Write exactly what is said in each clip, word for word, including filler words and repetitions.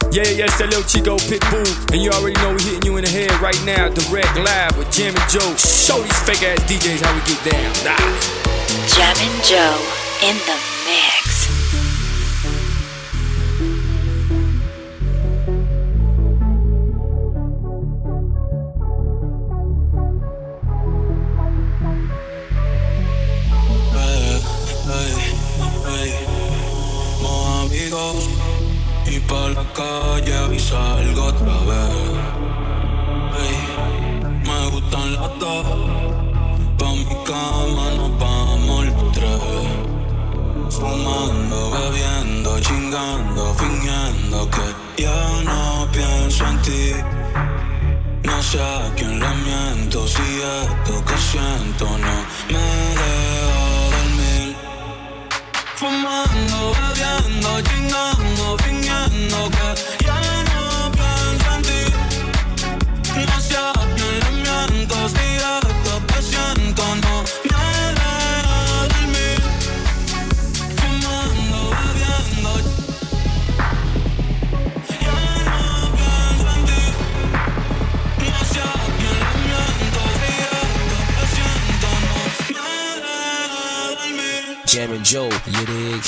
Yeah, yeah, it's that little Chico Pitbull. And you already know we hitting you in the head right now. Direct live with Jam and Joe. Show these fake ass D Js how we get down. Nah. Jam and Joe in the mix. Y pa' la calle y salgo otra vez. Ey, me gustan las dos. Pa' mi cama nos vamos los tres. Fumando, bebiendo, chingando, fingiendo que ya no pienso en ti. No sé a quién le miento, si esto que siento no me deja dormir. Fumando, bebiendo, chingando, fingiendo que ya no pienso en ti. No sé a quién le miento, si esto que siento no me deja dormir. Fumando, bebiendo, ya no pienso en ti. No sé a quién le miento, si esto que siento no me deja dormir. Jam and Joe, you dig?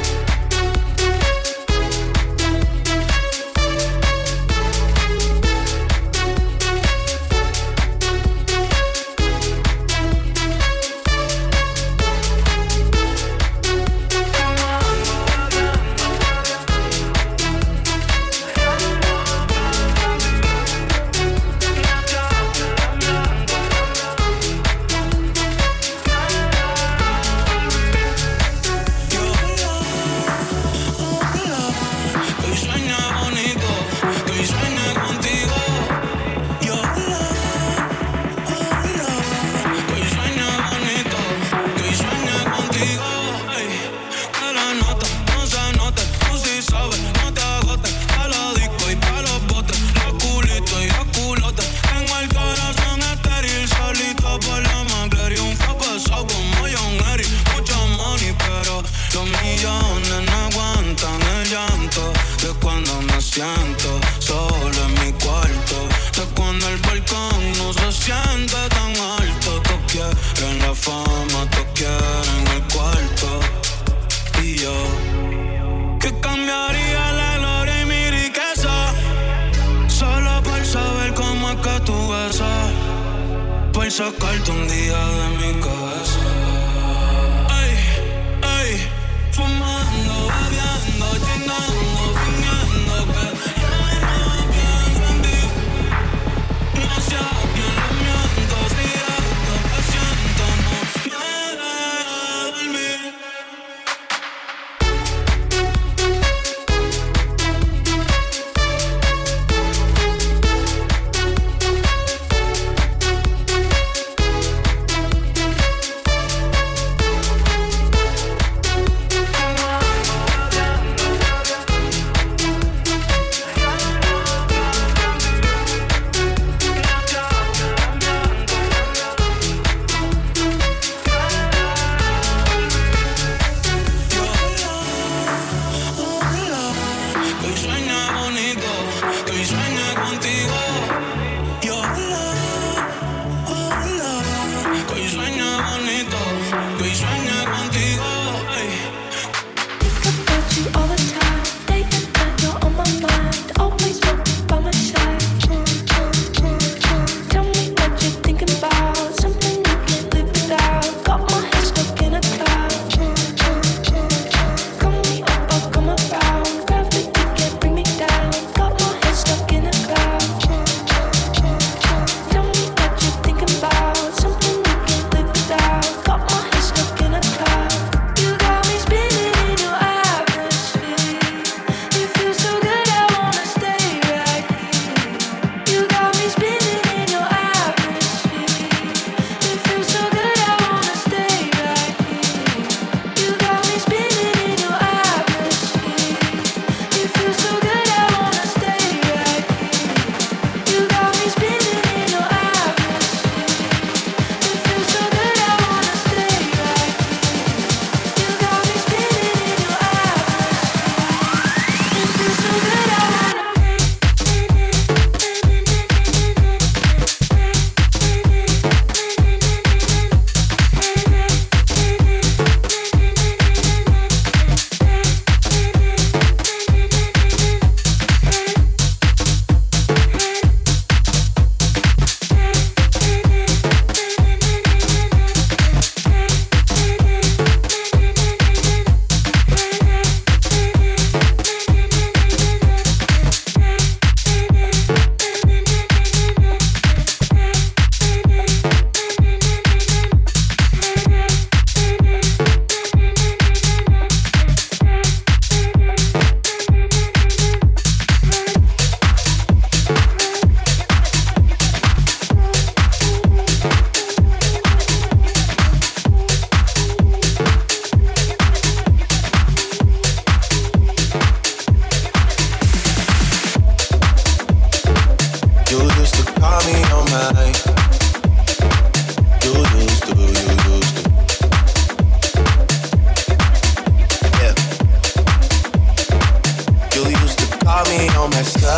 Sacarte un día de mi cabeza. Ay, ay, fumando, bebiendo, chingando, fingiendo que ya no pienso en ti. No sé a quién le miento, si esto que siento no me deja dormir.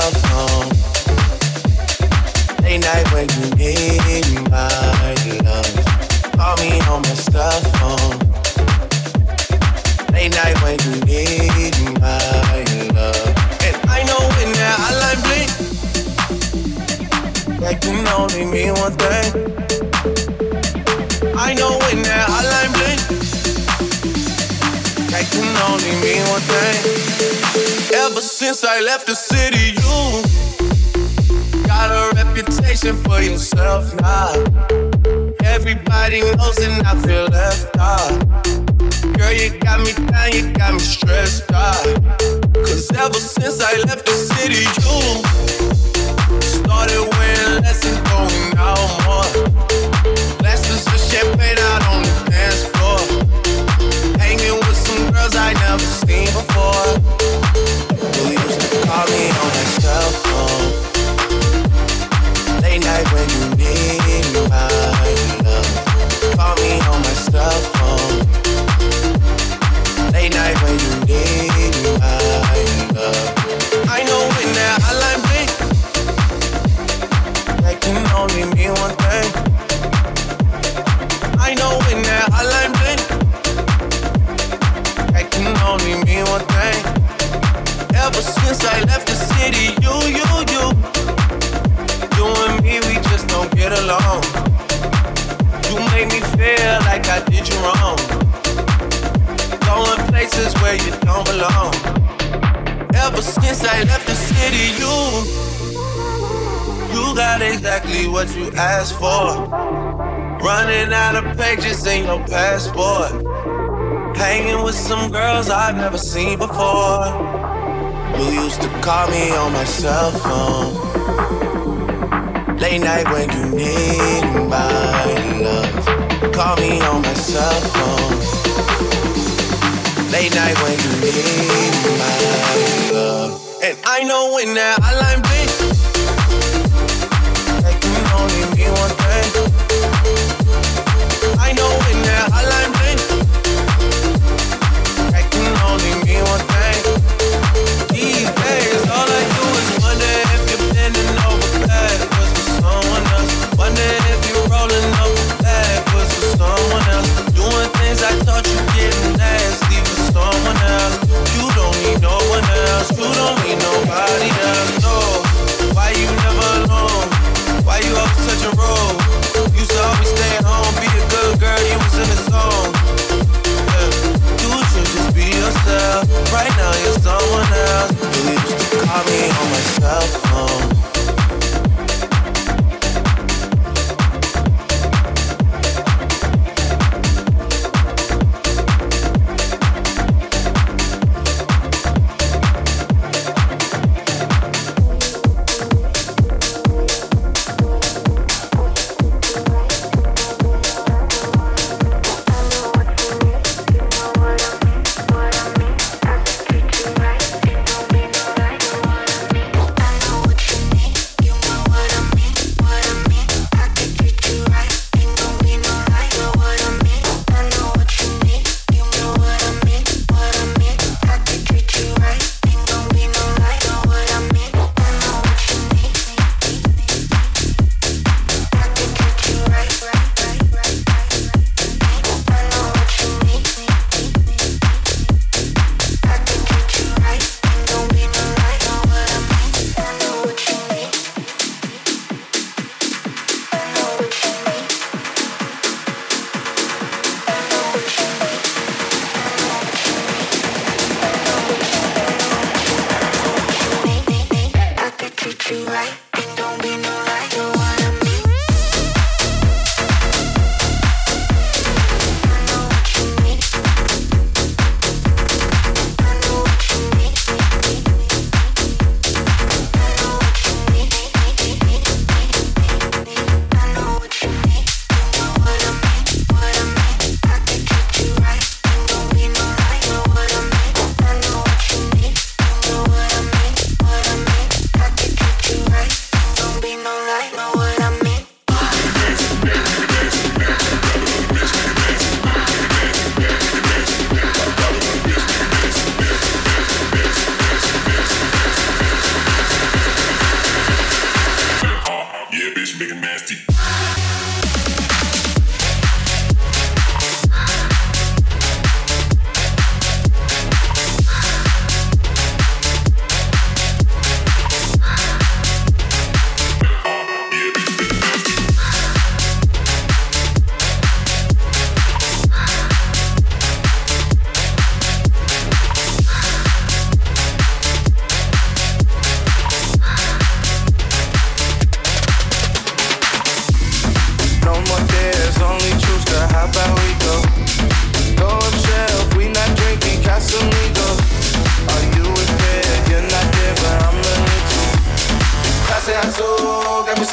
cell phone. Late night when you need my love. Call me on my cell phone. Late night when you need my love. And I know when that hotline blink, that can only mean one thing. I know when that hotline blink, that can only mean one thing. Ever since I left the city, you got a reputation for yourself now. Everybody knows and I feel left out. Girl, you got me down, you got me stressed out. Cause ever since I left the city, you started wearing less and going out more. Glasses of champagne out on the dance floor. Hanging with some girls I never seen before. You used to call me on my cell phone. Late night when you need my love. Call me on my cell phone. Late night when you need my love. I know when that hotline blink, that can only mean one thing. I know when that hotline blink, that can only mean one thing. Ever since I left the city, you, you, you, you and me, we just don't get along. You make me feel like I did you wrong. Going places where you don't belong. Ever since I left the city, you You got exactly what you asked for. Running out of pages in your passport. Hanging with some girls I've never seen before. You used to call me on my cell phone. Late night when you need my love. Call me on my cell phone. Late night when you need my love. And I know when that hotline blink, that can only mean one thing. I know when that hotline blink, that can only mean one thing. These days, all I do is wonder if you're bending over backwards for someone else. Wonder if you're rolling over backwards for someone else. Doing things I thought you getting nasty for someone else. You don't need no one else. You don't need nobody else. No. Why you never alone? Why you up such a road? Used to always stay at home, be a good girl. You was in the zone. Yeah. You should just be yourself. Right now you're someone else. You used to call me on my cell phone.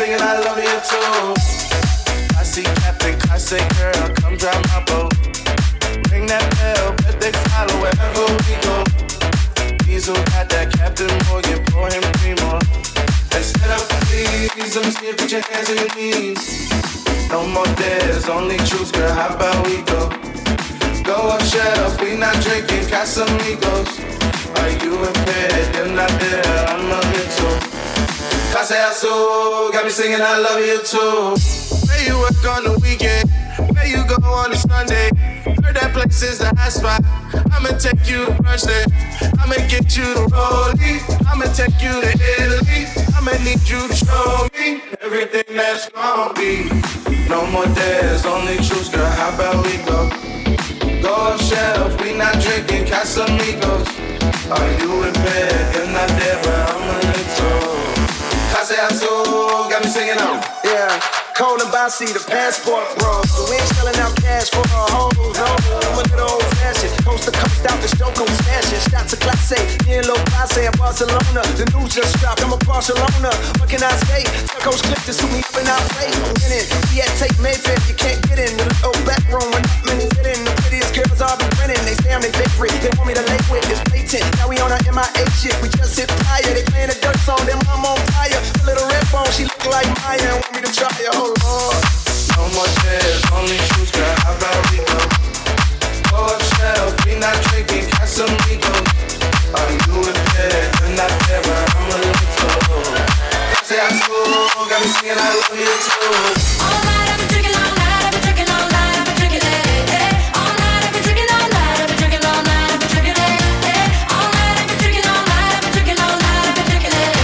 singing I love you too. I see Captain Class A girl, come drive my boat. Ring that bell, bet they follow wherever we go. Diesel got that Captain Morgan, pour him three more. Let's head up, please. Let me see you put your hands on your knees. No more dares, only truths, girl. How about we go? Go up, shut up. We not drinking Casamigos. Are you impaired? You're not there. I'm a little. Clase Azul, got me singing I love you too. Where you work on the weekend? Where you go on a Sunday? Heard that place is the hot spot. I'ma take you to brunch there. I'ma get you to Rollie. I'ma take you to Italy. I'ma need you to show me everything that's gonna be. No more dares, only truths, girl. How about we go? Go up shelf, we not drinking Casamigos. Are you impaired? You're not there, but I'm a little. Clase Azul, got me singing on. Yeah. Cold and bossy, the passport bro. So we ain't selling out cash for our hoes, no. I'm a little old fashioned. Coast to coast out the show, go smashing. Shots of Class A, me and Lil Clase in Barcelona. The news just dropped, I'm a Barcelona. What can I say? Turco's clip to suit me up and I play. I'm winning. We had take Mayfair, you can't get in. The little back room when not many fit in. The prettiest girls I'll be renting. They say I'm their favorite. They want me to lay with, it's blatant. Now we on our M I A shit, we just hit fire. They playing a dirt song, then I'm on fire. The little red bone, she look like Maya and want me to try her. Oh Lord. No more dares, only truths, girl. How about we go? Go up shelf, we not drinking Casamigos. Are you impaired? You're not there, but I'm a little. Say I school, got me singing I love you too. All night I've been drinking, all night I've been drinking, all night I've been drinking it. All night I've been drinking, all night I've been drinking, all night I've been drinking it. All night I've been drinking, all night I've been drinking, all night I've been drinking it.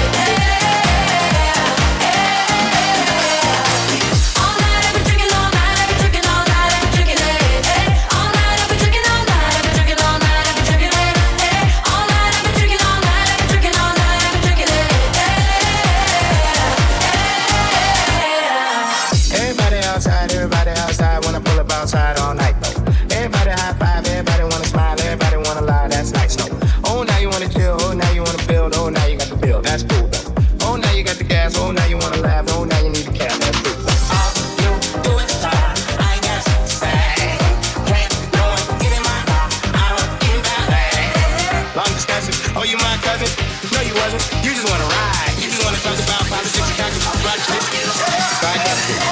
Outside all night though. Everybody high five, everybody wanna smile, everybody wanna lie, that's nice, no. Oh, now you wanna chill, oh, now you wanna build, oh, now you got the bill, that's cool though. Oh, now you got the gas, oh, now you wanna laugh, oh, now you need the cab, that's cool though. All you do is talk, I ain't got shit to say. Can't no one get in my mouth, I don't give a damn. Long discussion, oh, you my cousin? No, you wasn't, you just wanna ride. You just wanna talk about politics and crackers, rock this, right now.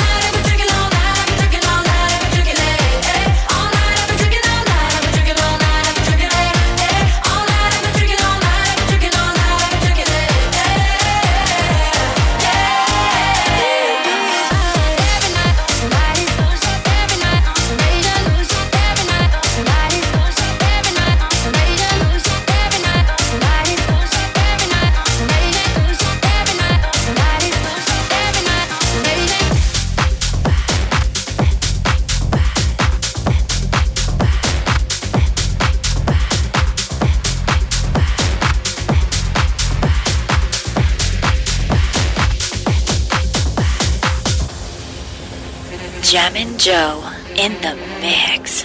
Jammin' Joe in the mix.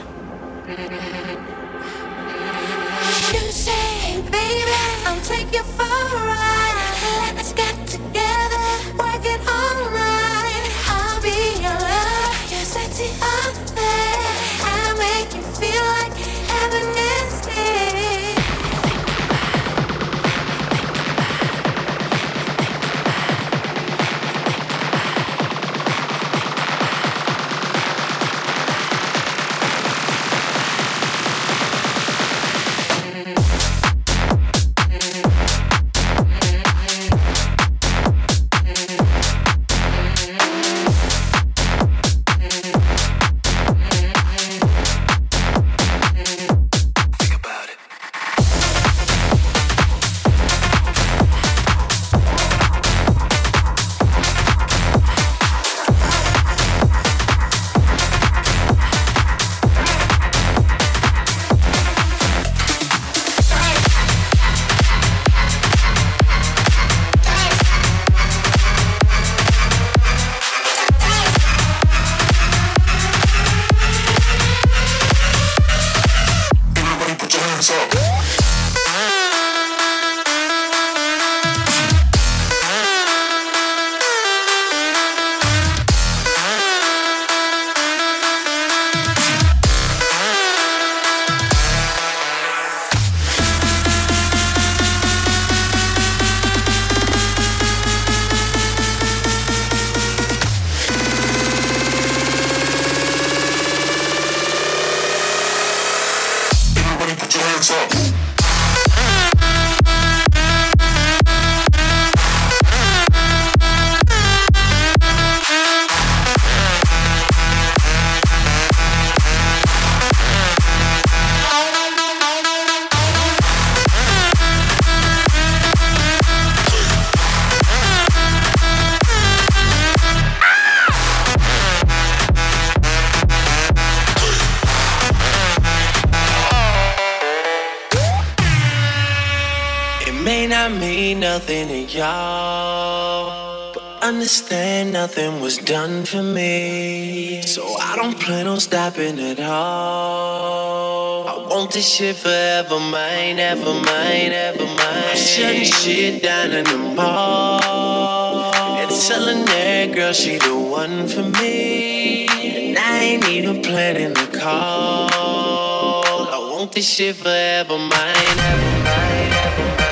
You say, baby, I'll take you for a ride. Let's get together, work it all night. I'll be your love, you're sexy up there. I'll make you feel like heaven is here. May not mean nothing to y'all, but understand nothing was done for me. So I don't plan on stopping at all. I want this shit forever mine, ever mine, ever mine. I'm shutting shit down in the mall and telling that girl she the one for me. And I ain't even planning the call. I want this shit forever mine, ever mine, ever mine.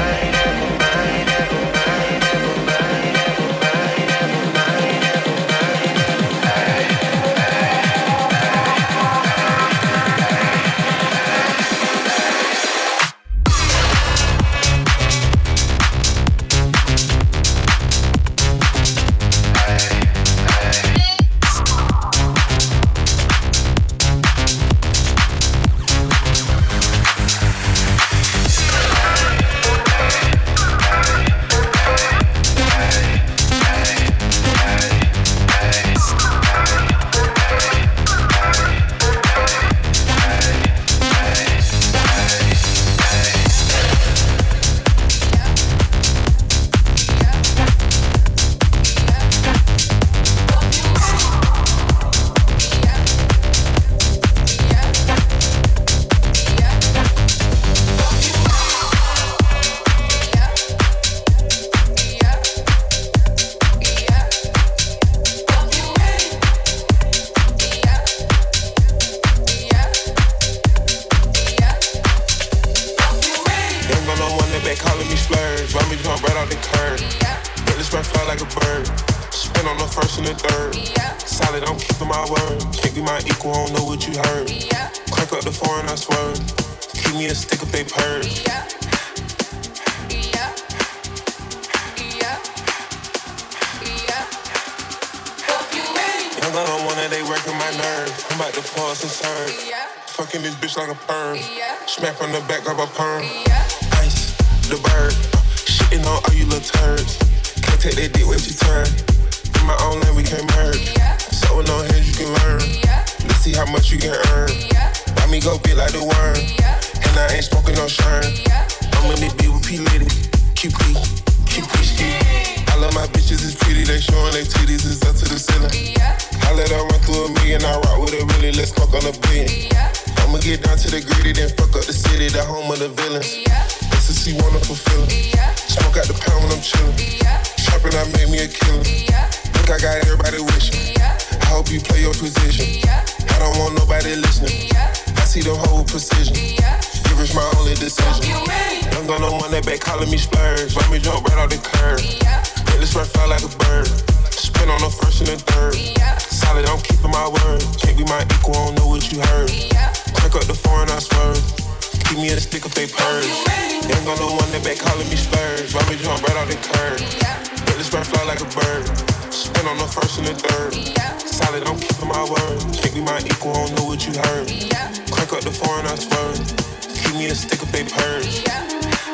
Smack from the back of a perm. Ice, the bird. Shitting on all you little turds. Can't take that dick, wait your turn. In my own lane, we can't merge. So with no hands, you can learn. Let's see how much you can earn. Buy me go big like the worm. And I ain't smoking no shine. I'm in this beat with P. Litty. Q P, Q P shit. I love my bitches, it's pretty. They showing their titties, it's up to the ceiling. I let her run through a million. I rock with it, really, let's smoke on a billion. I'ma get down to the gritty, then fuck up the city, the home of the villains. Yeah. This is see wonderful feeling. Yeah. Smoke out the pound when I'm chillin'. Yeah. Trappin', I made me a killer. Yeah. Look, I got everybody wishing. Yeah. I hope you play your position. Yeah. I don't want nobody listening. Yeah. I see the whole precision. Yeah. Give us my only decision. I'm gonna want that back calling me splurge. Let me jump right off the curb. Yeah. Let this right fly like a bird. Spin on the first and the third. Yeah. Solid, I'm keeping my word. Can't be my equal, I don't know what you heard. Yeah. Crack up the foreign, I swerve. Keep me in the stick if they purge. Ain't gonna want that back calling me splurge. Let me jump right off the curb. Yeah. Let this right fly like a bird. Spin on the first and the third. Yeah. Solid, I'm keeping my word. Can't be my equal, I don't know what you heard. Yeah. Crack up the foreign, I swerve. Keep me in the stick if they purge. Yeah.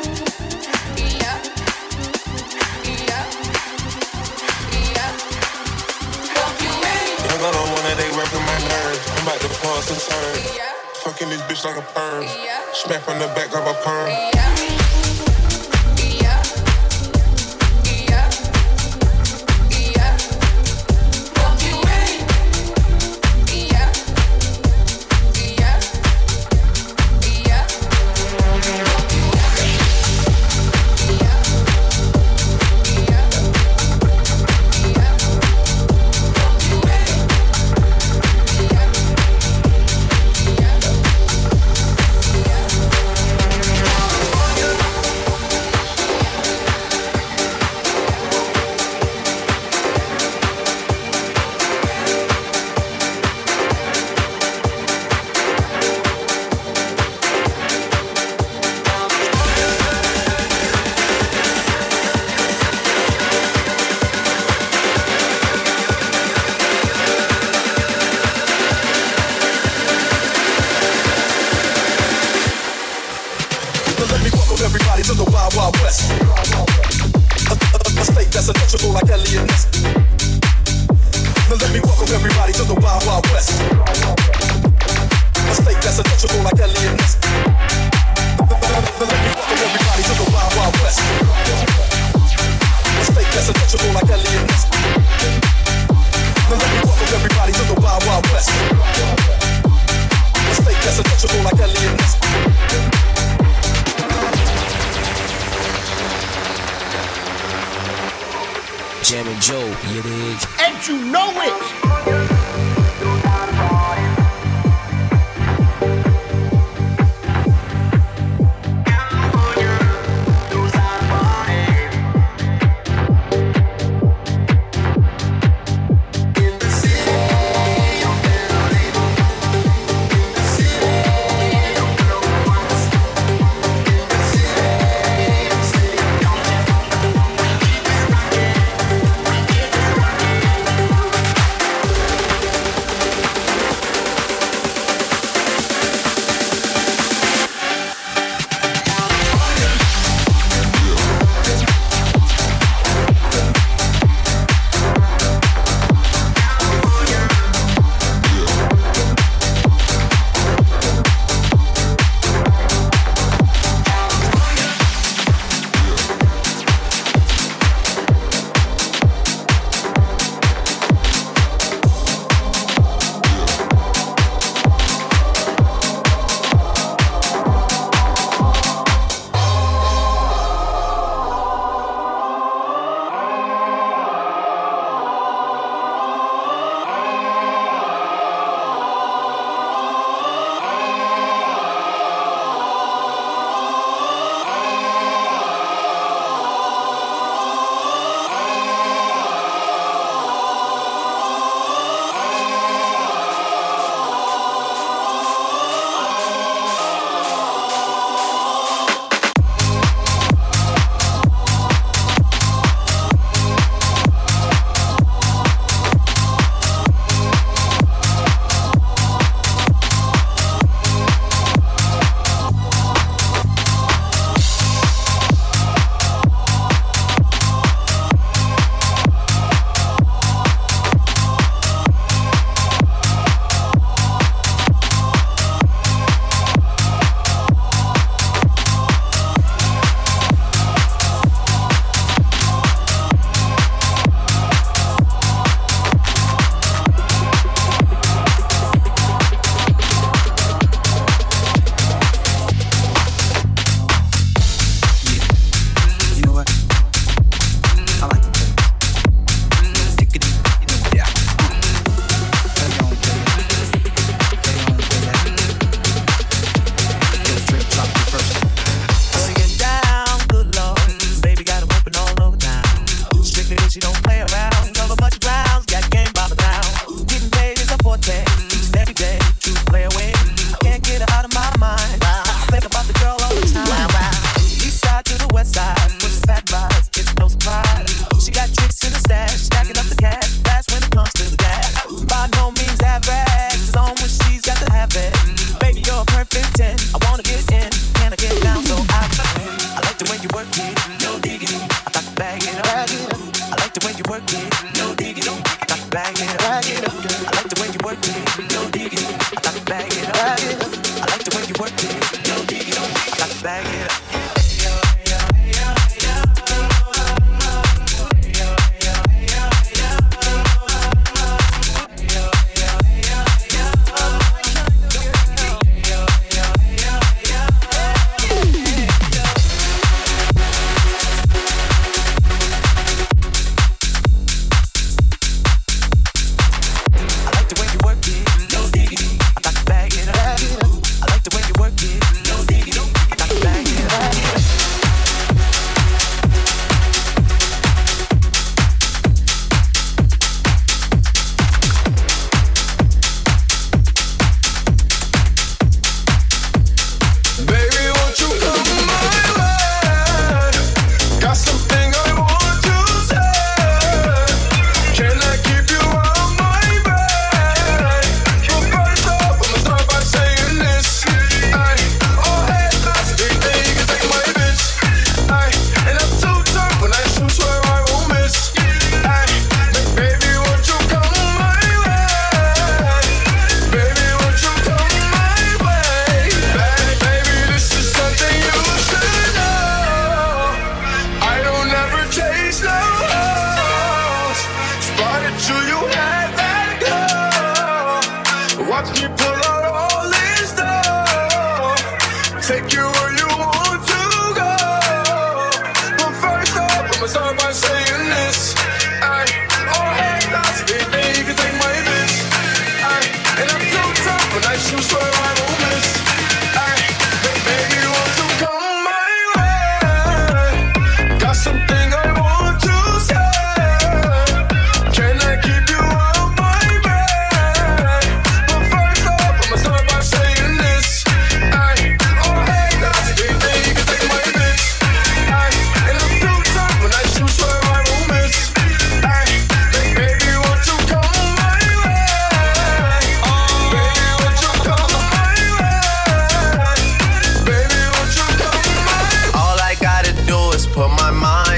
I don't wanna, they working my nerves. I'm about to pause and turn. Yeah. Fucking this bitch like a perm. Yeah. Smack from the back of a perm. Yeah. West. and Joe, you dig? And you know it!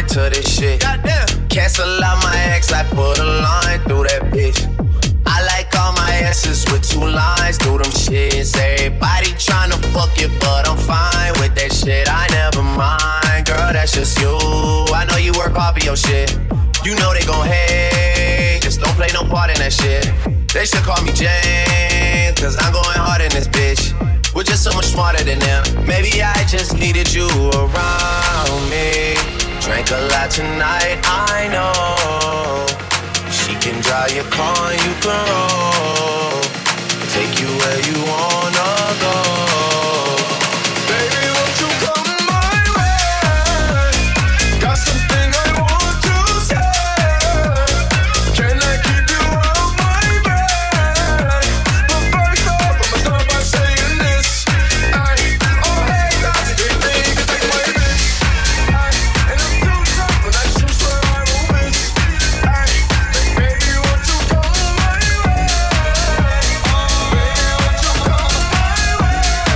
to this shit. Goddamn. Cancel out my ex, I put a line through that bitch. I like all my exes with two lines through them shits. Everybody tryna fuck it, but I'm fine with that shit. I never mind, girl, that's just you. I know you work hard for your shit. You know they gon' hate, just don't play no part in that shit. They should call me James, cause I'm going hard in this bitch. We're just so much smarter than them. Maybe I just needed you around me. Drank a lot tonight, I know. She can drive your car and you can roll. Take you where you wanna go. Baby, won't you come my way? Got something I want to say. Can I keep you out my bed? But first off, I'ma start by saying this. I, oh hey, that's the thing, you take my bitch. I, and I'm too tough, but I should swear I will miss. I, baby, won't you come my way? Oh, baby, won't you come my way?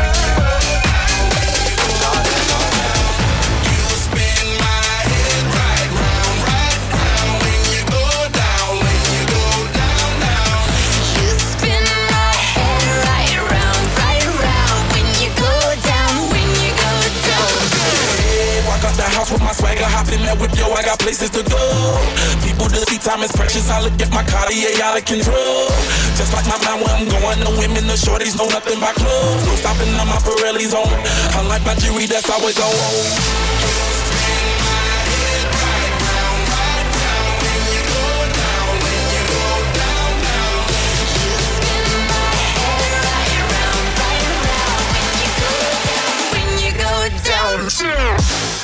You spin my head right round, right round. When you go down, when you go down, down. You spin my head right round, right round. When you go down, when you go down. Hey, walk out the house with my swagger, hop in that whip, yo, I got places to go. People to see, time is precious. I look at my Cartier out of control. Just like my mind where I'm going, the women, the shorties know nothing but clothes. No stopping on my Pirelli's on. Unlike my jewelry, that's always on. When you go down.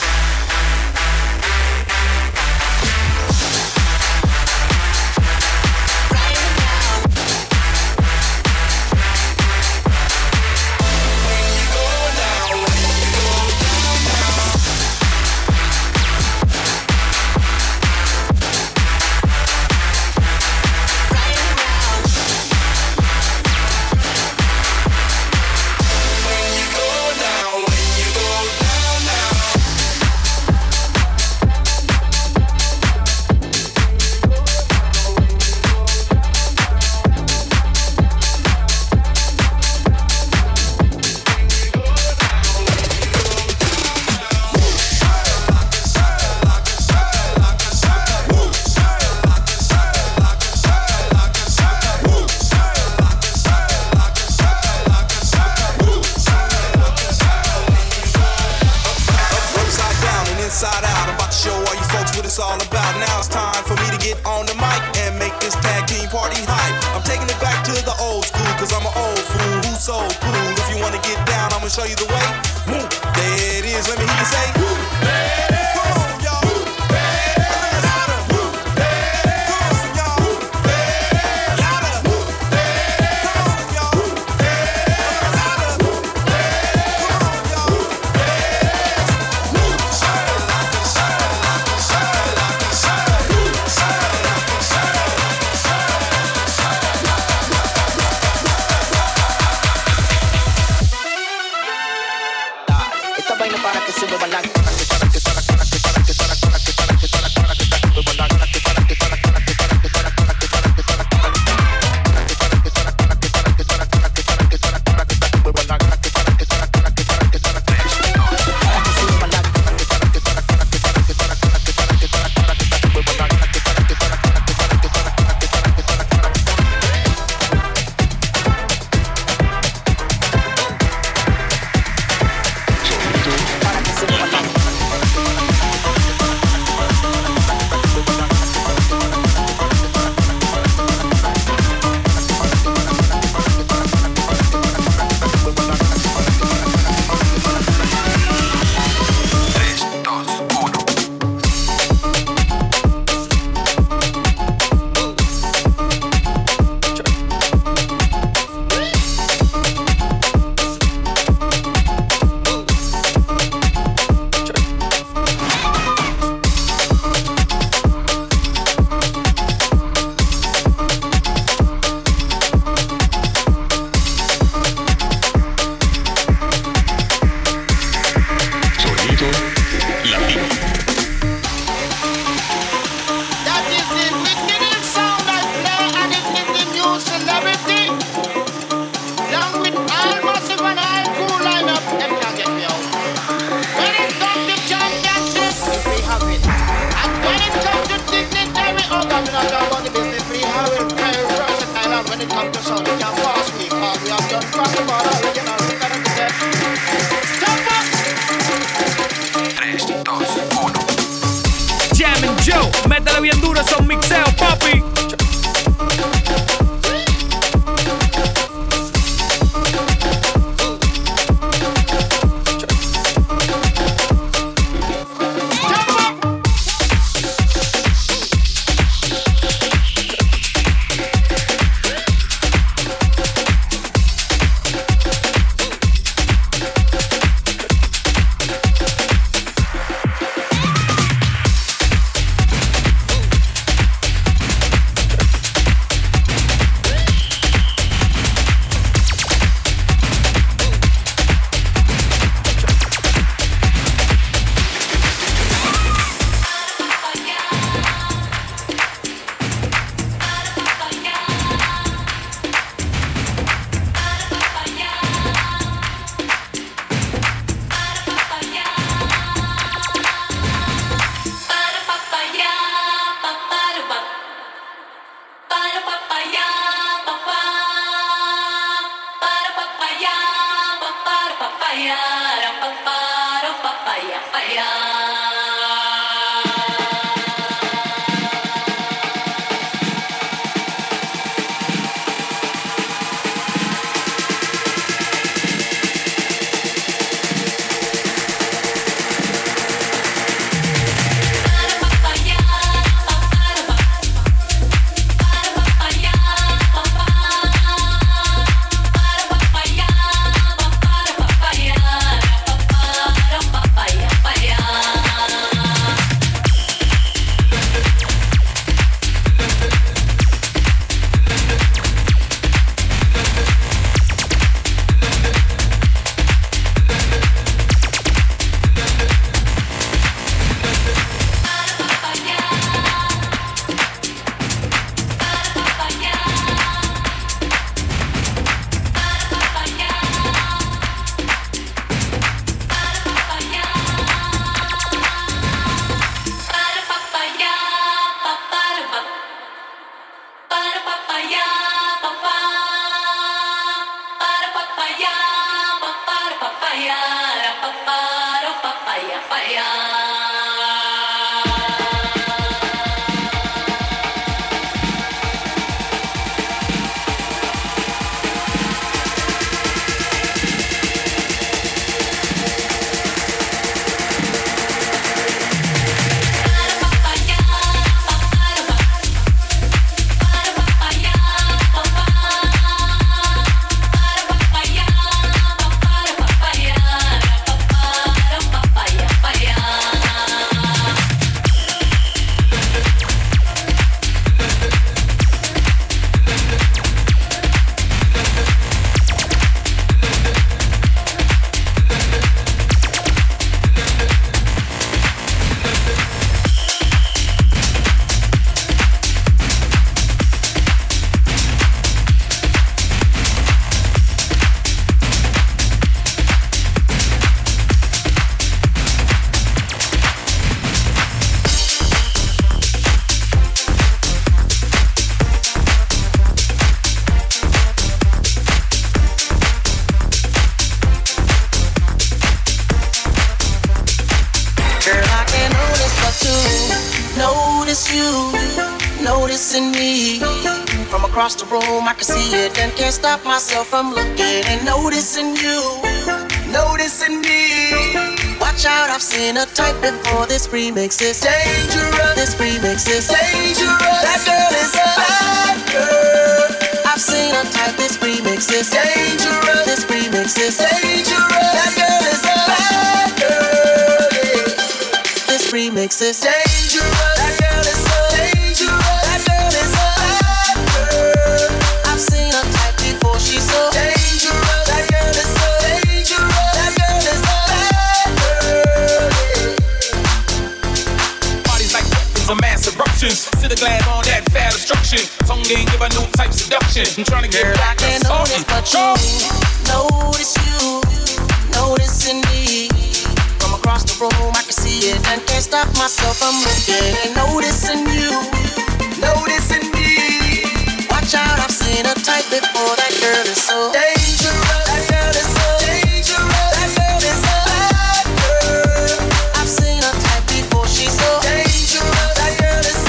Inside out, I'm about to show all you folks what it's all about. Now it's time for me to get on the mic and make this tag team party hype. I'm taking it back to the old school, cause I'm an old fool who's so cool. If you wanna get down, I'm gonna show you the way. Woo, there it is, let me hear you say woo, hey. Come on, y'all. Woo, hey. Louder. Woo, hey. Come on, y'all. Woo, hey. Louder. Woo, hey. Come on, y'all. Woo, hey. Louder. Woo, hey. Come on, y'all. Woo, Esta vaina para que sube balance. Para que se mueva. Métele bien duro esos mixeos, papi. Across the room, I can see it and can't stop myself from looking and noticing you, noticing me. Watch out, I've seen a type before. This remix is dangerous. This remix is dangerous. That girl is a bad girl. I've seen a type. This remix is dangerous. This remix is dangerous. That girl is a bad girl. Yeah. This remix is dangerous. That girl is so dangerous. That girl is a seen a type before, she's so dangerous. That girl is so dangerous. That girl is a bad girl. Bodies like weapons of mass eruptions. Sit a glad on that fat obstruction. Tongue ain't give a new type seduction. I'm trying to get girl, back I can't notice, but you notice you, noticing me. From across the room, I can see it and can't stop myself from looking and noticing you, noticing me. Watch out, I've seen a type before. That girl is so dangerous. That girl is so dangerous. That girl is a bad girl. I've seen a type before. She's so dangerous. That girl is so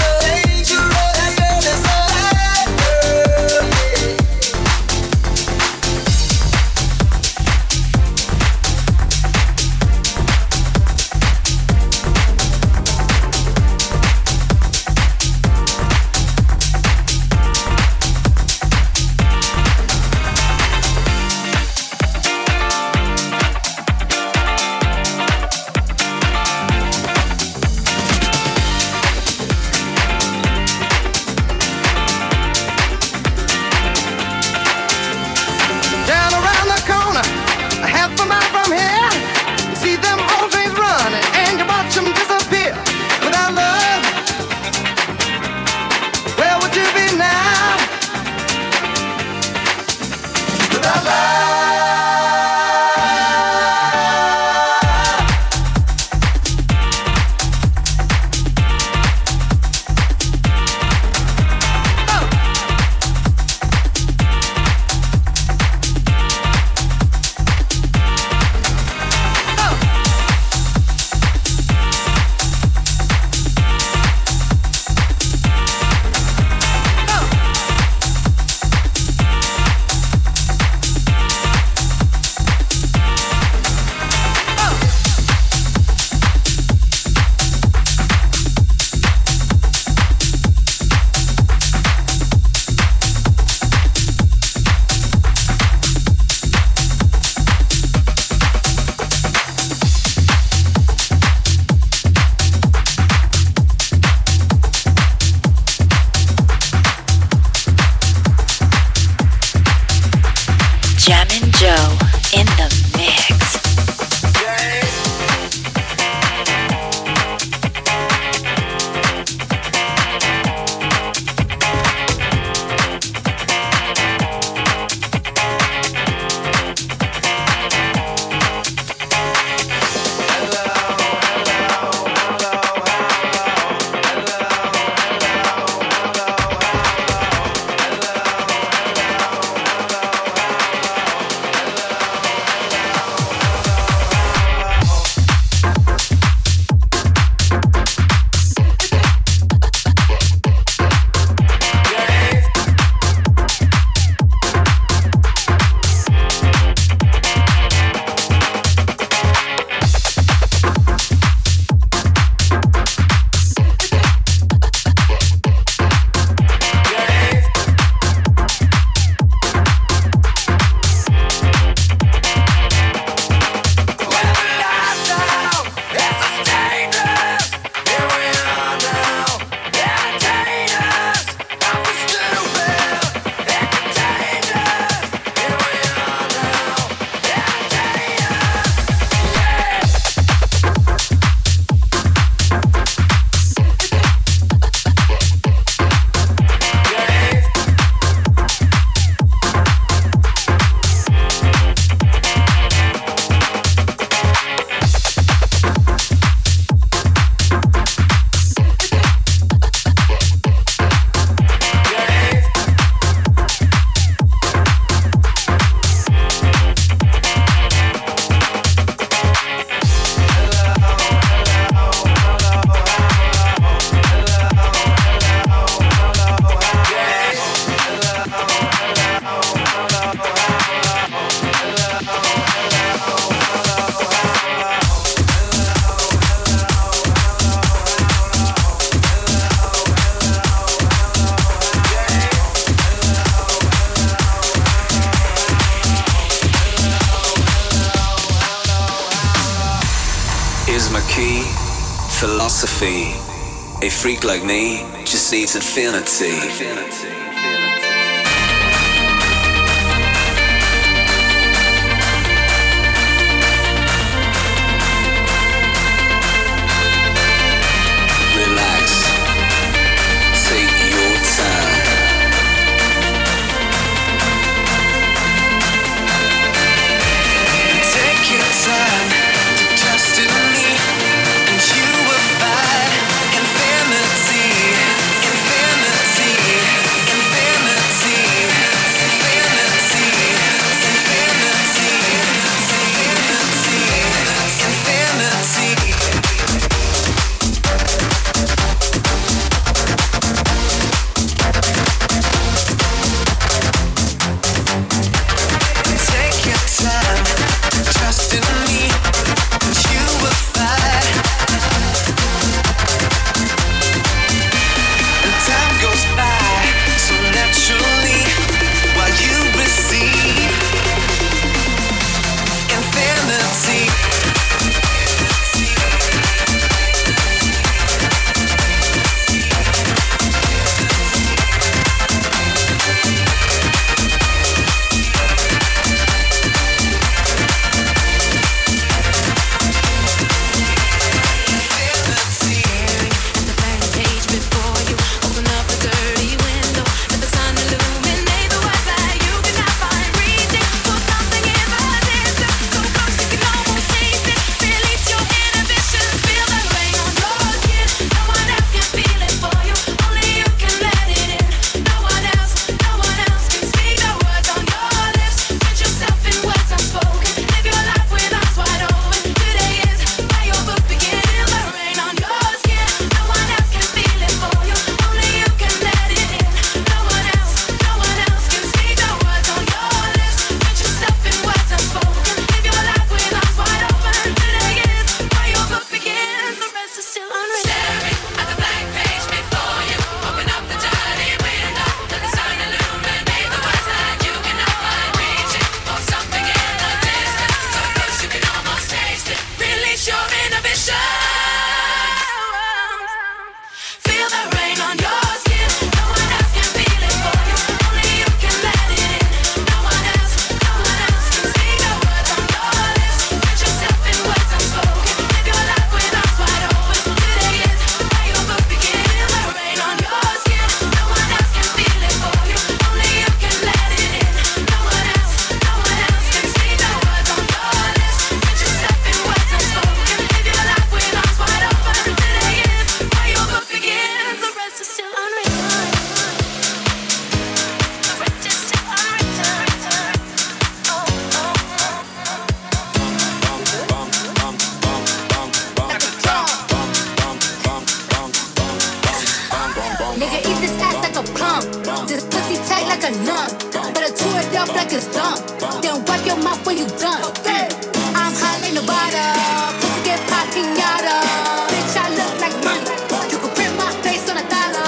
Jammin' Joe in the mix. Philosophy. A freak like me just needs infinity. infinity. Infinity, infinity, infinity. a nun. Better chew it up like it's dumb. Then wipe your mouth when you done. I'm high like Nevada. Pussy get popped pinata. Bitch, I look like money. You can print my face on a dollar.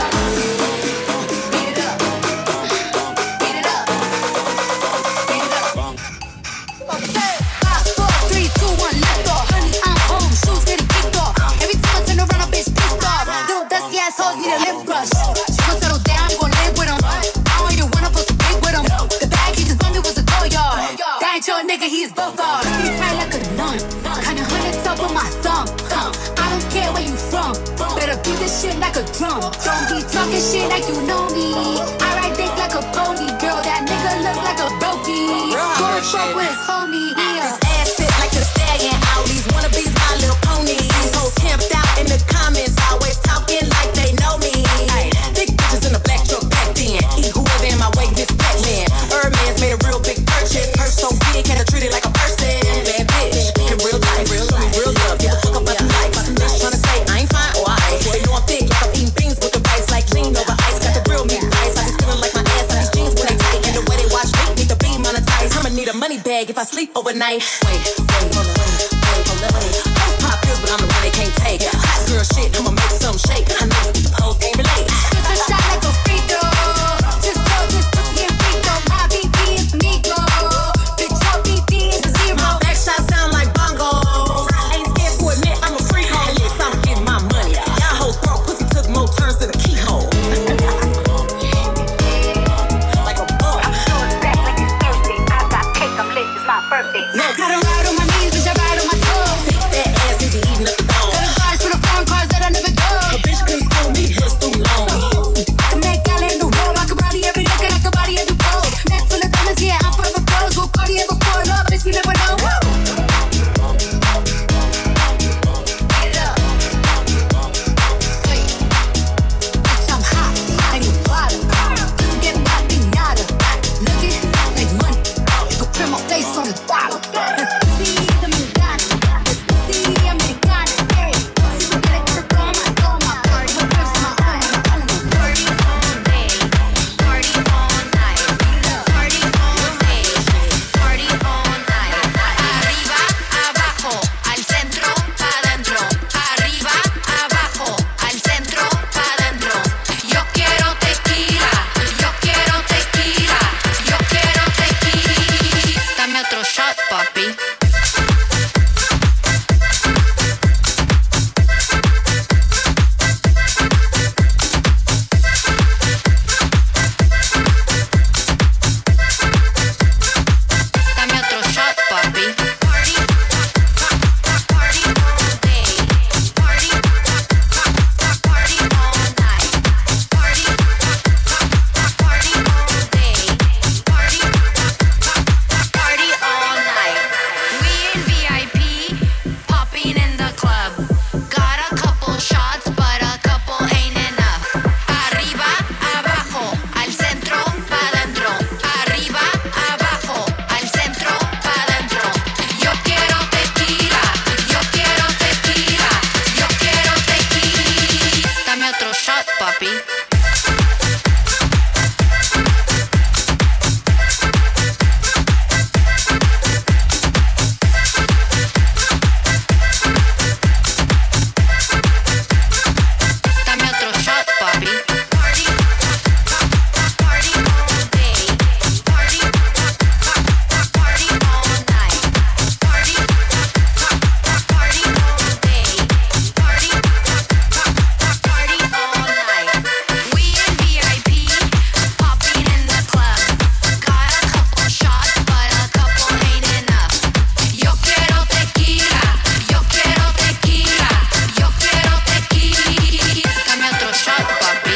Beat it up. Beat it up. Beat it up. Beat it up. Okay. Five, four, three, two, one, let's go. Honey, I'm home. Shoes getting kicked off. Every time I turn around, a bitch pissed off. Little dusty assholes need a lip brush. She gon' settle down, you gon' live with him. I don't even wanna post a pic with him. The bag he just bought me was a toy yard. That ain't your nigga, he is both ours. He tight like a nun. Kinda hundreds up with my thumb. I don't care where you from. Better beat this shit like a drum. Don't be talking shit like you know me. I ride dick like a pony. Girl, that nigga look like a brokey. Go to fuck with his homie. His ass fit like a stallion. All these wannabes, my little ponies. These hoes camped out in the comments. Always talking like they know me. Ay, thick bitches in the black truck back then. Eat whoever in my way, this Batman. Hermes made a real big purchase. Purse so big, had to treat it like a person. Bad bitch, in real life, real love, real love. Give a fuck about the life. Some bitch tryna say I ain't fine or I. They know I'm thick, like I'm eating beans with the rice, like lean over ice. Got the real meat rice. I be feeling like my ass on these jeans when they tight. And the way they watch me, need to be monetized. I'ma need a money bag if I sleep overnight. Wait, wait, hold on, wait, wait, hold on, wait. Those pop pills, but I'm the one they can't take. Hot girl shit, I'ma make some shake. I know the hoes can't relate. Shoot your shot like a free throw. Just throw this pussy and free throw. My B D is Negro. Bitch, your B D is a zero. My back shot sound like bongos. Ain't scared to admit I'm a freak. At least I'm getting my money. Y'all hoes broke, pussy took more turns than a keyhole. Like a bug. I'm so back like it's Thursday. I got cake, I'm lit, it's my birthday. No, I don't ride on my knees, bitch, I ride on my toes. That ass is eating up the bone. Got a charge for the foreign cars that I never go. A bitch couldn't school me, heels too long. I can make Cali in the road. I can body every look and I can body every pose. Neck full of diamonds, yeah, I'm forever close. We'll party ever fall up, bitch, you never know. Beat it up. Wait. Bitch, I'm hot. And you bottom. Just get my pinata. Looking like money. You can print my face on the bottom. See the Americana. See the Americana. Hey, see what I get from my phone, my party. My purse, my eye. Party all day, party all night. Party all day, party all night. Arriba, abajo, al centro, pa' dentro. Arriba, abajo, al centro, pa' dentro. Yo quiero tequila, yo quiero tequila, yo quiero tequila. Dame otro shot, papi. Dame otro shot, papi. Party, party all day. Party, party all night. Party, party all day. Party, party all night. We in V I P, popping in the club. Got a couple shots, but a couple ain't enough. Arriba, abajo, al centro, pa' dentro. Arriba, abajo, al centro, pa' dentro. Yo quiero tequila, yo quiero tequila, yo quiero tequila. Dame otro shot, papi. Dame otro shot, papi. Party, party all day. Party, party all night. Party, party all day. Party, party all night. We in V I P, popping in the club. Got a couple shots, but a couple ain't enough. Yo quiero tequila, yo quiero tequila, yo quiero tequila. Dame otro shot, papi.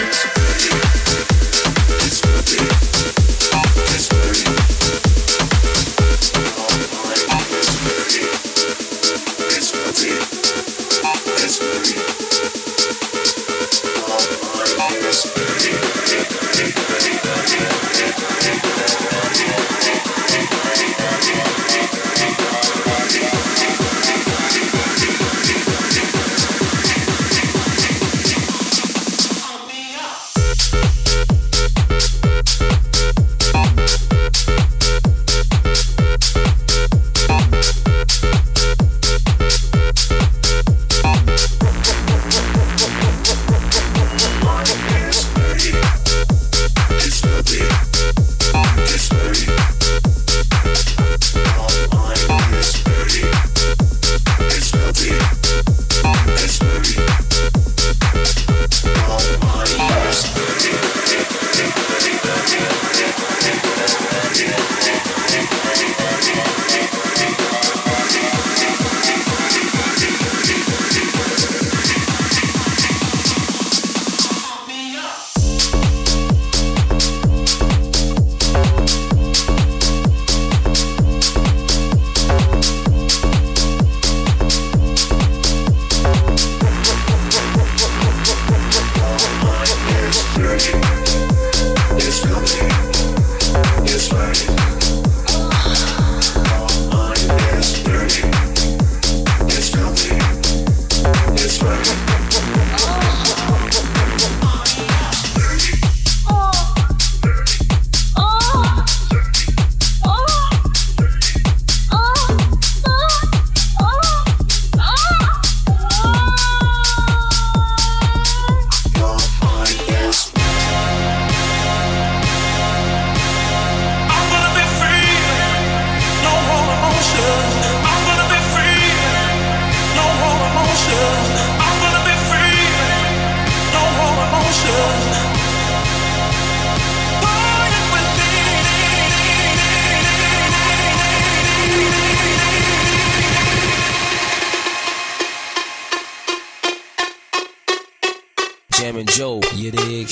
Jammin' Joe, you dig?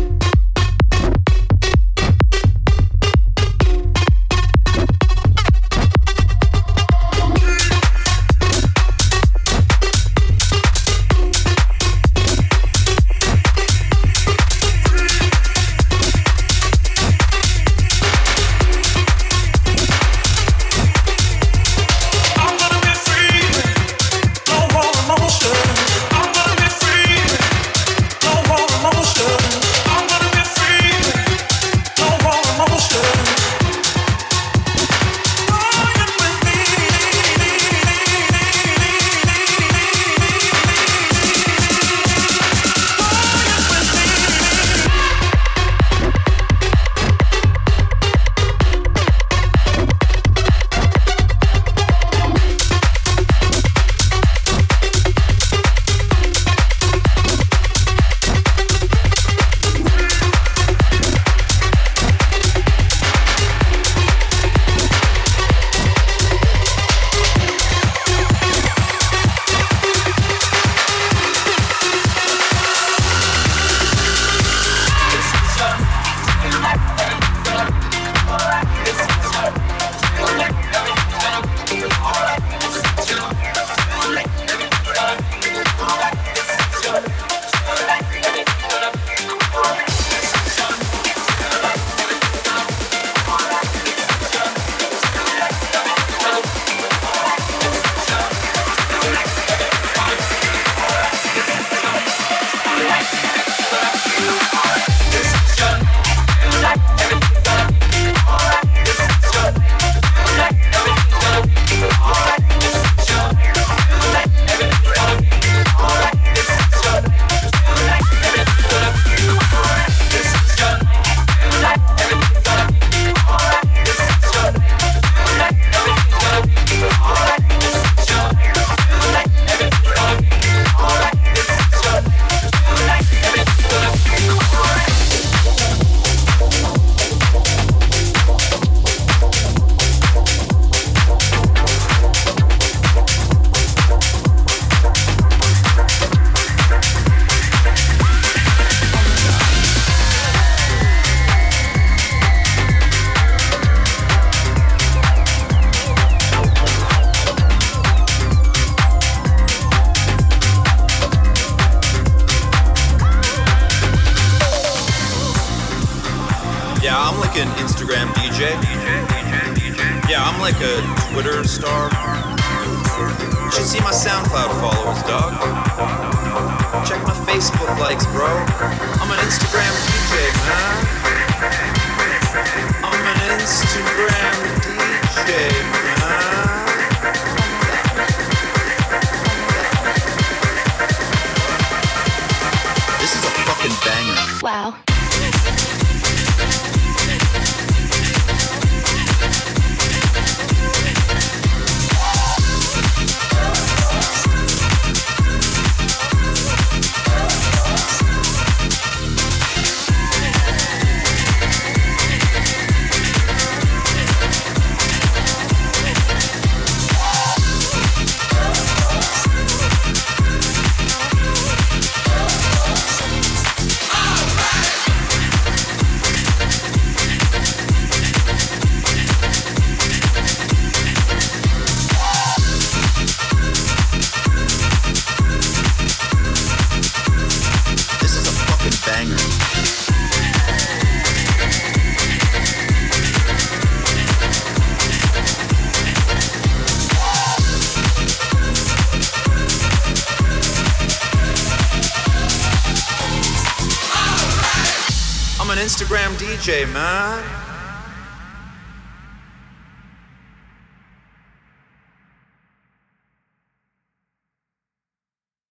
Yeah, I'm like a Twitter star. You should see my SoundCloud followers, dog. Check my Facebook likes, bro. I'm an Instagram D J, man. I'm an Instagram D J, man. This is a fucking banger. Wow. Instagram D J, man.